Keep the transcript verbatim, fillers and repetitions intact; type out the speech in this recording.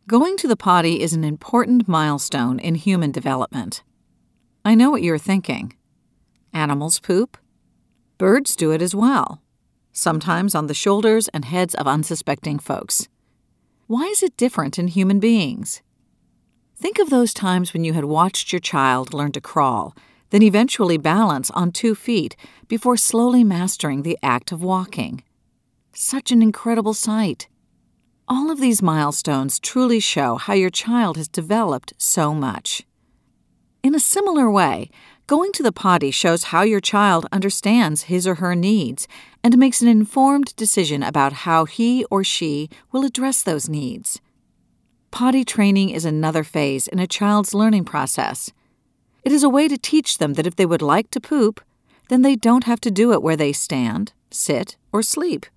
Going to the potty is an important milestone in human development. I know what you're thinking. Animals poop? Birds do it as well, sometimes on the shoulders and heads of unsuspecting folks. Why is it different in human beings? Think of those times when you had watched your child learn to crawl, then eventually balance on two feet before slowly mastering the act of walking. Such an incredible sight. All of these milestones truly show how your child has developed so much. In a similar way, going to the potty shows how your child understands his or her needs and makes an informed decision about how he or she will address those needs. Potty training is another phase in a child's learning process. It is a way to teach them that if they would like to poop, then they don't have to do it where they stand, sit, or sleep.